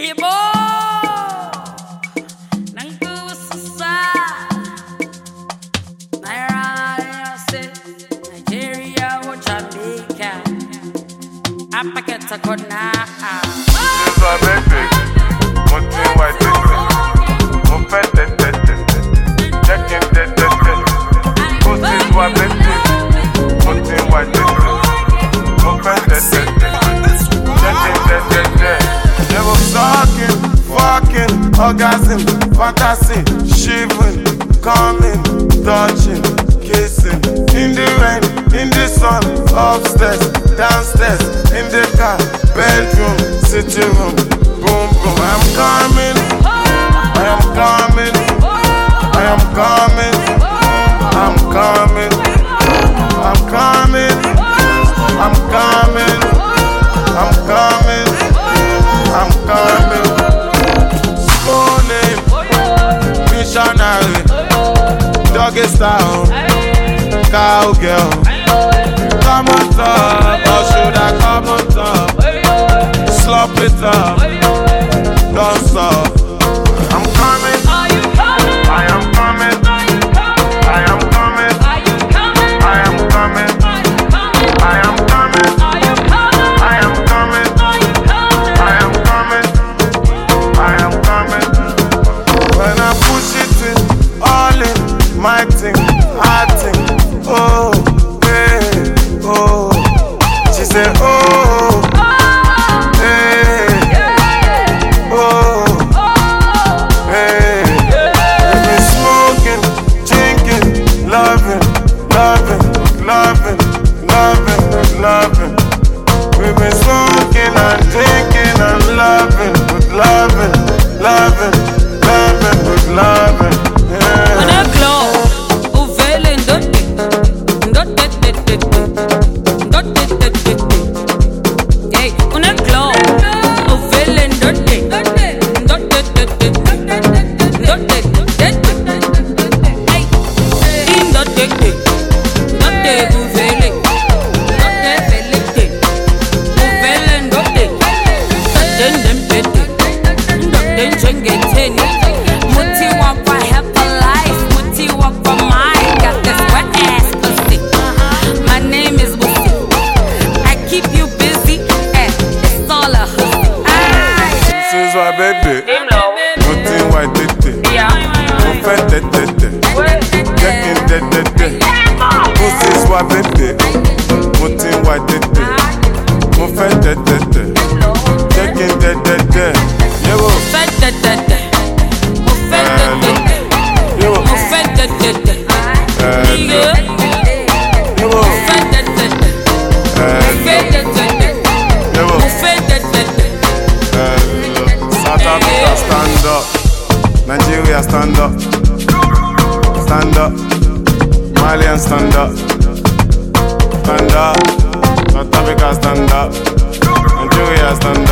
Orgasm, fantasy, shivering, coming, touching, kissing. In the rain, in the sun, upstairs, downstairs, in the car, bedroom, sitting room, boom boom. I am coming, I am coming, I am coming, I'm coming, I'm coming, I'm coming, I'm coming, I'm coming. Missionary, doggy style, cowgirl. Come on top, or should I come on top? Slop it up, don't stop. I'm coming, I am coming, I am coming, I am coming, I am coming, I am coming, I am coming, I am coming. When I push it in, all in, my thing, I think, oh, hey, oh. She said, oh, hey, oh, hey. We've been smoking, drinking, loving, loving, loving, loving, loving. We've been smoking and drinking and loving, with loving, loving, loving, with loving. Yeah. On a glow, o velen dotte, hey, on a glow, o velen dotte, hey, in dotte, o velen, o velen dotte, dotte chengetheni. Muti walk for help for life, Muti walk for mine. Got this wet ass pussy. My name is Wussy. I keep you busy, and it's all a hussy. This is my baby. Muti white tete. Mufe tete. Checking tete. This is my baby. Muti white tete. Mufe tete. Checking tete. Yo. South Africa stand up, Nigeria stand up, stand up, Malian stand up, stand up, South Africa stand up, Nigeria stand up.